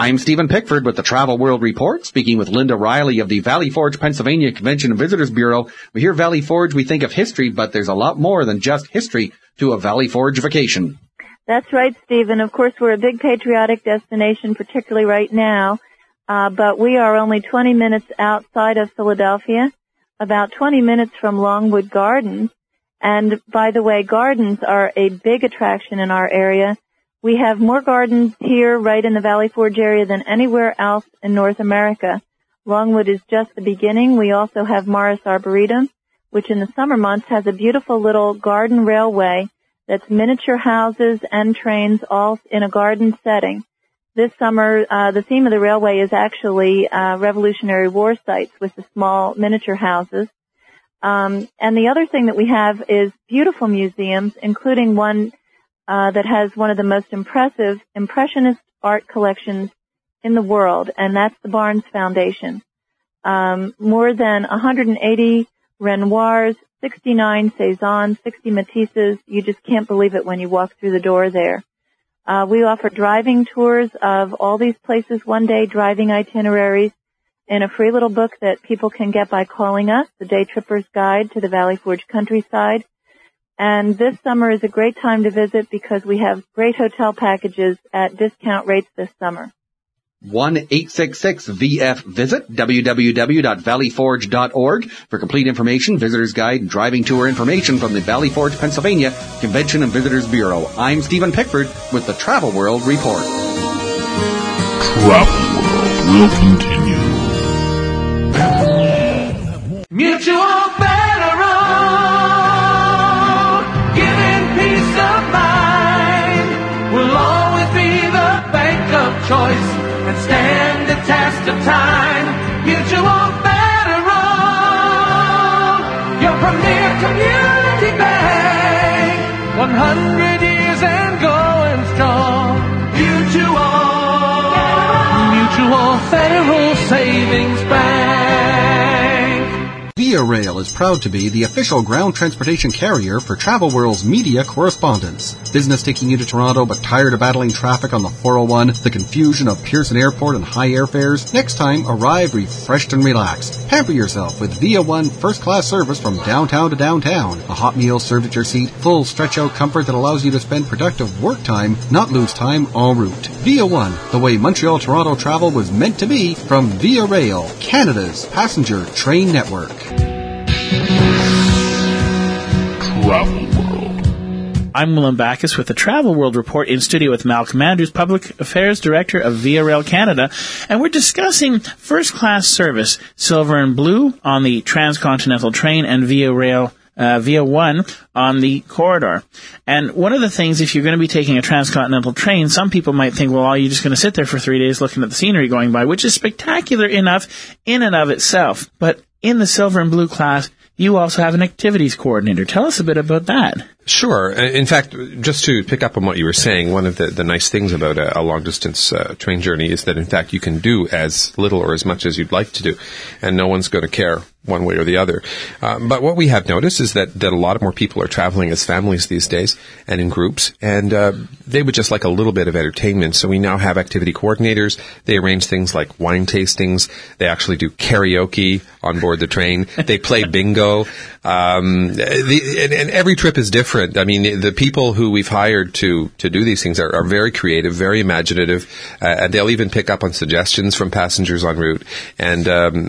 I'm Stephen Pickford with the Travel World Report, speaking with Linda Riley of the Valley Forge, Pennsylvania Convention and Visitors Bureau. We hear Valley Forge, we think of history, but there's a lot more than just history to a Valley Forge vacation. That's right, Stephen. Of course, we're a big patriotic destination, particularly right now, but we are only 20 minutes outside of Philadelphia, about 20 minutes from Longwood Gardens. And by the way, gardens are a big attraction in our area. We have more gardens here right in the Valley Forge area than anywhere else in North America. Longwood is just the beginning. We also have Morris Arboretum, which in the summer months has a beautiful little garden railway that's miniature houses and trains all in a garden setting. This summer, the theme of the railway is actually Revolutionary War sites with the small miniature houses. And the other thing that we have is beautiful museums, including one that has one of the most impressive Impressionist art collections in the world, and that's the Barnes Foundation. More than 180 Renoirs, 69 Cézannes, 60 Matisses. You just can't believe it when you walk through the door there. We offer driving tours of all these places, one-day driving itineraries, in a free little book that people can get by calling us, The Day Tripper's Guide to the Valley Forge Countryside. And this summer is a great time to visit because we have great hotel packages at discount rates this summer. 1-866-VF-VISIT, www.valleyforge.org. For complete information, visitor's guide, and driving tour information from the Valley Forge, Pennsylvania Convention and Visitors Bureau. I'm Stephen Pickford with the Travel World Report. Travel World will continue. Mutual Federal, giving peace of mind, will always be the bank of choice and stand the test of time. Mutual Federal, your premier community bank, 100 years and going strong. Mutual Federal Savings Bank. Via Rail is proud to be the official ground transportation carrier for Travel World's media correspondence. Business taking you to Toronto but tired of battling traffic on the 401, the confusion of Pearson Airport and high airfares? Next time, arrive refreshed and relaxed. Pamper yourself with Via One first-class service from downtown to downtown. A hot meal served at your seat, full stretch-out comfort that allows you to spend productive work time, not lose time en route. Via One, the way Montreal-Toronto travel was meant to be, from Via Rail, Canada's passenger train network. Travel World. I'm William Backus with the Travel World Report, in studio with Malcolm Andrews, Public Affairs Director of Via Rail Canada, and we're discussing first-class service, silver and blue on the transcontinental train and Via Rail Via One on the corridor. And one of the things, if you're going to be taking a transcontinental train, some people might think, well, are you just going to sit there for 3 days looking at the scenery going by, which is spectacular enough in and of itself. But in the silver and blue class, you also have an activities coordinator. Tell us a bit about that. Sure. In fact, just to pick up on what you were saying, one of the nice things about a long-distance train journey is that, in fact, you can do as little or as much as you'd like to do, and no one's going to care one way or the other. But what we have noticed is that a lot more people are traveling as families these days and in groups, and they would just like a little bit of entertainment. So we now have activity coordinators. They arrange things like wine tastings. They actually do karaoke on board the train. They play bingo. And every trip is different. I mean, the people who we've hired to do these things are very creative, very imaginative, and they'll even pick up on suggestions from passengers en route. And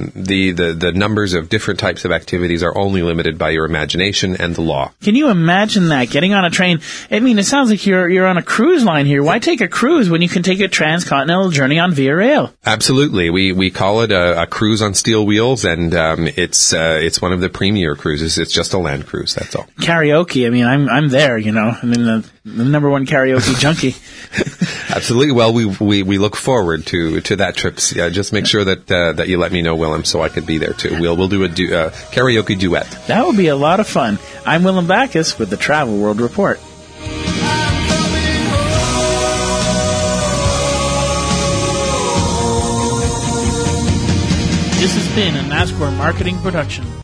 the numbers of different types of activities are only limited by your imagination and the law. Can you imagine that, getting on a train? I mean, it sounds like you're on a cruise line here. Why take a cruise when you can take a transcontinental journey on Via Rail? Absolutely. We call it a cruise on steel wheels, and it's one of the premier cruises. It's just a land cruise, that's all. Karaoke, I mean, I'm there, you know. I mean, the number one karaoke junkie. Absolutely. Well, we look forward to that trip. Just make sure that you let me know, Willem, so I could be there too. We'll do a karaoke duet. That would be a lot of fun. I'm Willem Backus with the Travel World Report. This has been a NASCAR marketing production.